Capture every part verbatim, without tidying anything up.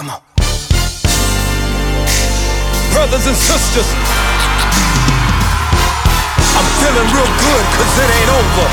Come on. Brothers and sisters, I'm feeling real good cause it ain't over.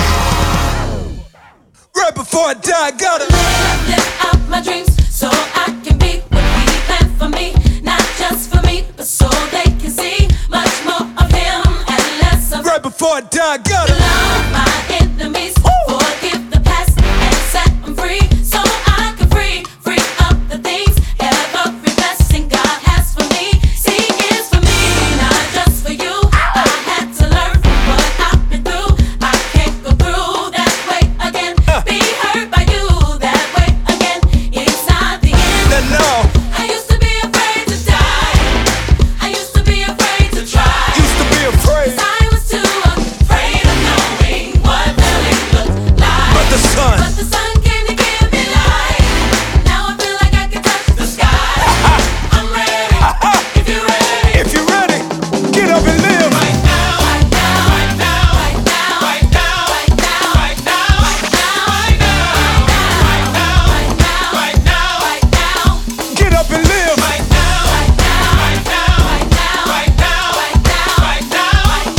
Right before I die, I gotta live out my dreams so I can be what he planned for me. Not just for me, but so they can see much more of him and less of. Right before I die, I gotta love my enemies, Woo! Forgive the past and set them free, so I can free, free up the things every blessing God has for me. See, it's for me, not just for you. I had to learn from what I've been through. I can't go through that way again. Uh. Be hurt by you that way again. It's not the end. No, no. I used to be afraid to die. I used to be afraid to try. Used to be afraid. I was too afraid of knowing what really looked like. But the sun, But the sun came to give me light. Now I feel like I can touch the sky. I'm ready. If you're ready. if you're ready, get up and live. Right now. Right now. Right now. Right now. Right now. Right now. Right now. Right now. Right now. Right now. Right now. Right now. Get up and live. Right now. Right now. Right now. Right now. Right now. Right now. Right now. Right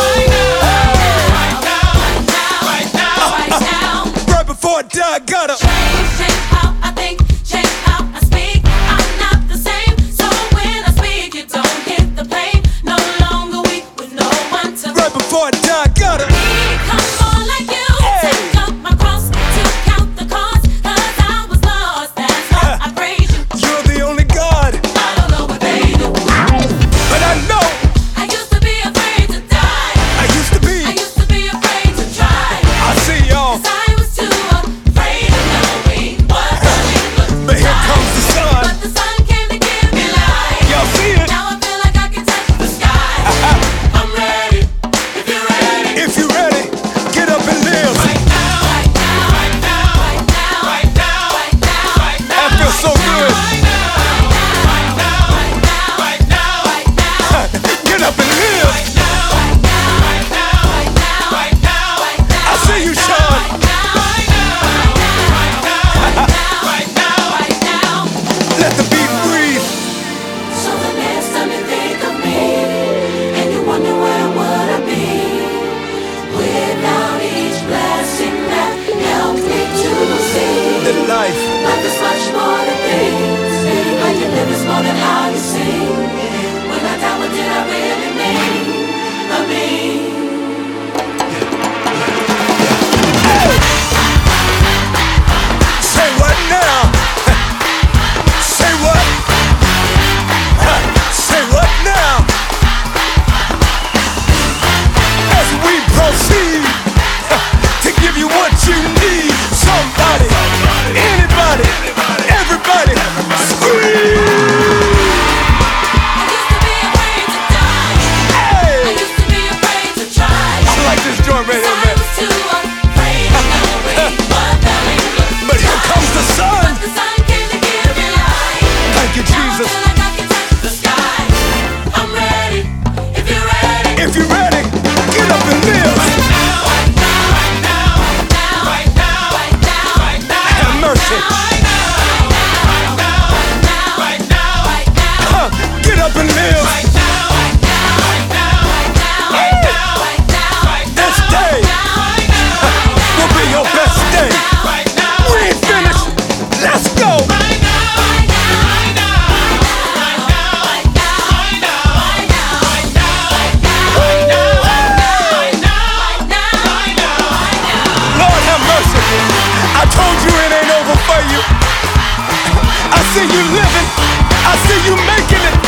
now. Right now. Right now. Right before I die, I gotta Change, change how I think, change how I speak. I'm not the same, so when I speak, you don't hit the pain. No longer weak with no one to Right before I die, I gotta become more like you. Hey. Take up my cross to count the cost, 'cause I was lost. That's why I praise you. You're the only God, I don't know what they do. but I know I used to be afraid to die. I used to be. I used to be afraid to try. I see y'all, 'Cause I was too afraid of knowing what really looked but here like. comes the sun. But the sun came to give me light. Y'all see it? Now I feel like I can touch the sky. I'm ready. If you're ready. If you're ready, get up and live. Right now. Right now. Right now. Right now. Right now. Right now. Right now. That feels so good. Right now. Right now. Right now. Right now. Right now. Get up and live. Right now. Right now. Right now. Right now. Right now. Right now. I see you, Sean. Right now. Right now. Right now. Right now. Right now. Let the beat breathe. So the next time you think of me and you wonder where would I be without each blessing that helped me to see The life, life is much more than things. How you live is more than how you sing. When I die, what did I really mean? I mean. say what now? Say what? Say what now? As we proceed to give you what you need. Somebody, anybody, everybody, scream! I used to be afraid to die. I Hey! used to be afraid to try. I like this joint right here, I man. was too afraid of knowing what really looked But here comes the sun. The sun came to give me light. Thank you, Now I Jesus. feel like I can touch the sky. I'm ready. If you're ready. If you're ready, get up and live. Right now. Right now. Right now. Right now. Right now. Right now. Right now. Have mercy. Right now. Right now. Right now. Right now. Right now. Huh, get up and live. Right now. Right now. Right now. Right now. Right now. Right now. Right now. This day Right now. will be your best day. Right now. We ain't finished. Let's go. Right now. Right now. Right now. Right now. Right now. Right now. Right now. Right now. Right now. Right now. Right now. Right now. Right now. Lord have mercy. I told you it ain't over for you. I see you living. I see you making it.